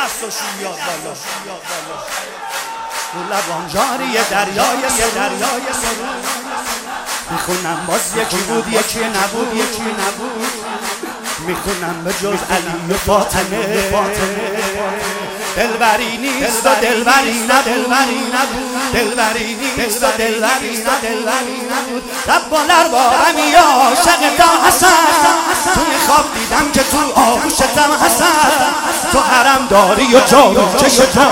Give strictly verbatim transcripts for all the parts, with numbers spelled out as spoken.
دست و شویاد بالا رو لبان جاری دریای دریای سرود میخونم باز یکی بود یکی نبود یکی نبود میخونم به جز علی و فاطمه دلبری نیست و دلبری دلبری نبود دلبری نیست و دلبری دلبری نبود رب و لربارمی عاشق تا حسن توی خواب دیدم که تو آغوشتم حسن تو حرم داری و جارو چشتم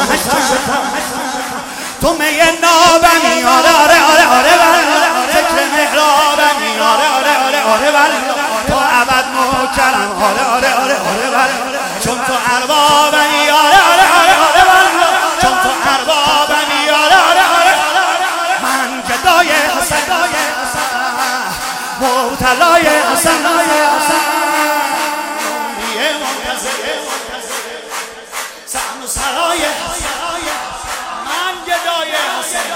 تو می نابمی آره آره آره آره فکر محرابمی آره آره آره آره تو عبد مکرم آره آره آره آره چون تو اربابمی آره آره آره آره چون تو اربابمی آره آره آره من گدای حسن مبتلای حسن یه منتظر سهم و سرای من گدای حسن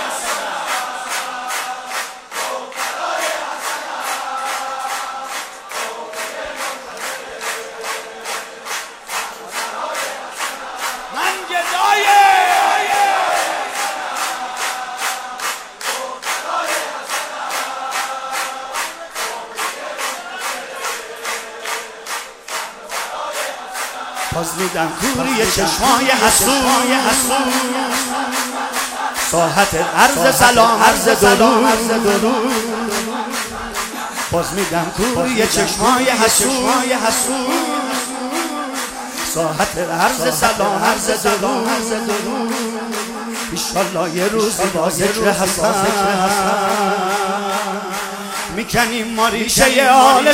باز میدم کوری چشمای حسوی ساحت عرض سلام عرض درود باز میدم کوری چشمای حسوی ساحت عرض سلام عرض درود ایشالله یه روزی با ذکر حسن میکنیم ما ریشه آل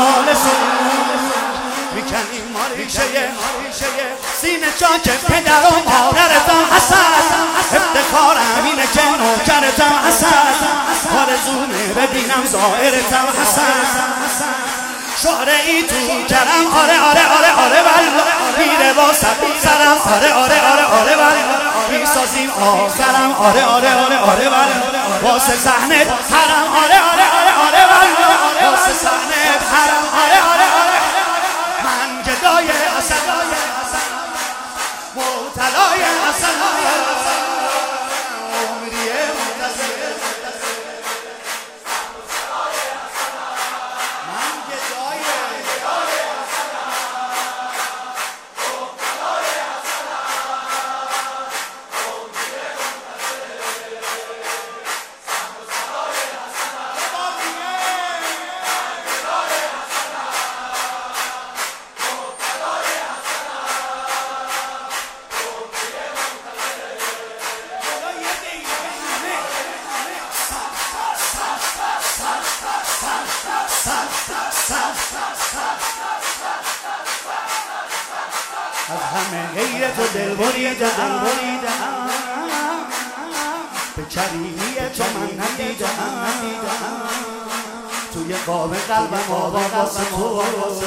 میکنیم ما ریشه سینه چاک پدر و مادرتم حسن افتخارم اینه که نوکرتم حسن آرزومه ببینم ظاهرتم حسن شعر ای تو کرم آره آره آره آره والله میره با سبون سرم آره آره آره آره والله میسازیم آخرم آره آره آره آره والله واسه صحنت حرم آره آره آره آره والله واسه صحنت حرم آره آره آره من گدای حسن مبتلای حسن عمریه منتظر من گدای از همه غیرت و دل بریدم به کریمی تو من ندیدم توی قاب قلبم آباد واسه تو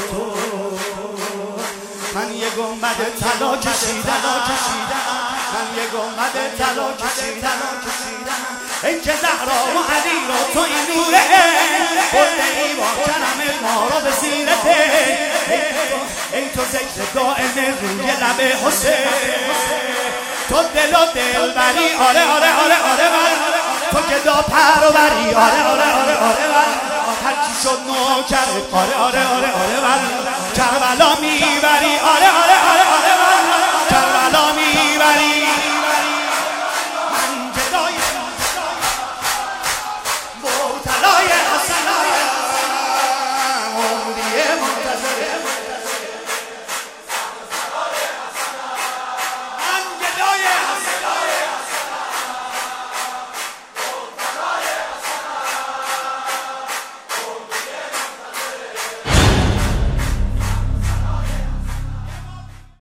من یه گنبد طلا کشیدم من یه گنبد طلا کشیدم ای که زهرا و علی رو تو این نوره برده ای با کرم ما رو به زیرته ای تو ذکر دائم روی لب حسین تو دل و دل بری آره آره آره آره تو که دا پر و بری آره آره آره آره هر کی شد نوکرت آره آره آره آره کربلا میبری آره آره آره